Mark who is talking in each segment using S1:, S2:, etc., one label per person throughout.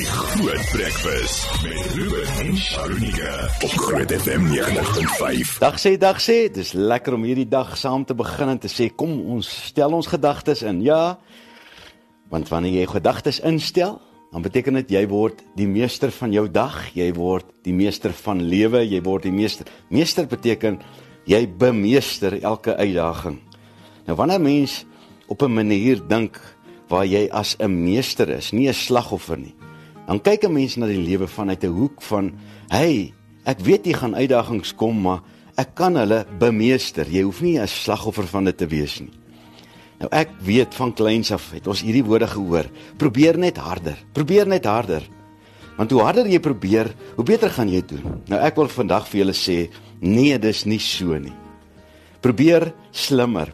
S1: Groot Breakfast met Ruben en Sharonika op Groot FM 90.5.
S2: Dag sê, dis lekker om hierdie dag saam te begin en te sê, kom ons stel ons gedagtes in, ja, want wanneer jy gedagtes instel, dan beteken dit jy word die meester van jou dag, jy word die meester van lewe, jy word die meester. Meester beteken, jy bemeester elke uitdaging. Nou wanneer mens op 'n manier dink, waar jy as 'n meester is, nie 'n slagoffer nie, dan kyk 'n mens na die lewe vanuit 'n hoek van, hey, ek weet jy gaan uitdagings kom, maar ek kan hulle bemeester. Jy hoef nie 'n slagoffer van dit te wees nie. Nou ek weet van kleins af, het ons hierdie woorde gehoor, probeer net harder. Want hoe harder jy probeer, hoe beter gaan jy doen. Nou ek wil vandag vir julle sê, nee, dis nie so nie. Probeer slimmer,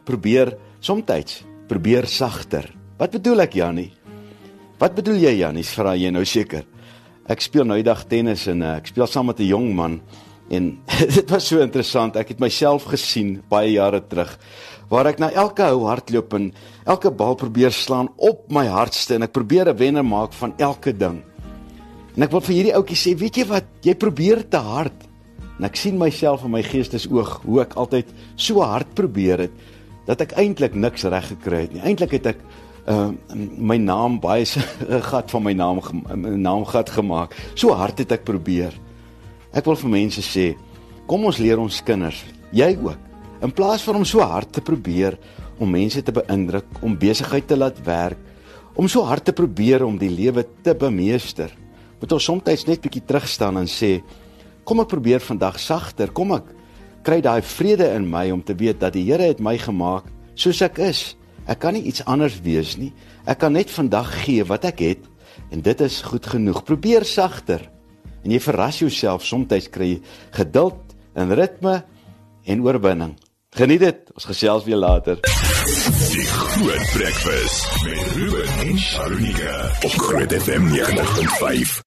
S2: probeer sagter. Wat bedoel ek, Jannie? Wat bedoel jy, Jannie? Vra jy nou seker. Ek speel nou die dag tennis en ek speel saam met 'n jong man en dit was so interessant. Ek het myself gesien baie jare terug waar ek na elke hou hardloop en elke bal probeer slaan op my hardste en ek probeer 'n wenner maak van elke ding. En ek wil vir hierdie ouetjie sê, weet jy wat? Jy probeer te hard. En ek sien myself in my geestesoog hoe ek altyd so hard probeer het dat ek eintlik niks reg gekry het nie. Eintlik het ek my naam baie gat van my naamgat gemaak. So hard het ek probeer. Ek wil vir mense sê, kom ons leer ons kinders, jy ook, in plaas van om so hard te probeer om mense te beïndruk, om besigheid te laat werk, om so hard te probeer om die lewe te bemeester, moet ons soms net bietjie terugstaan en sê, kom ek probeer vandag sagter, kom ek kry daai vrede in my om te weet dat die Here het my gemaak soos ek is. Ek kan nie iets anders wees nie. Ek kan net vandag gee wat ek het en dit is goed genoeg. Probeer sagter en jy verras jouself. Soms kry jy geduld en ritme en oorwinning. Geniet dit. Ons gesels weer later.
S1: Die Groot Breakfast met Ruben en Sharonika op Groot FM 90.5.